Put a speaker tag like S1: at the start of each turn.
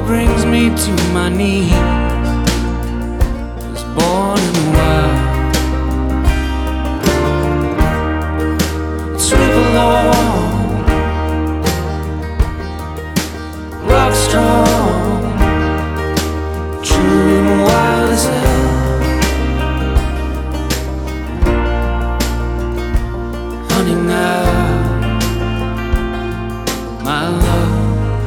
S1: brings me to my knees. Was born in the wild.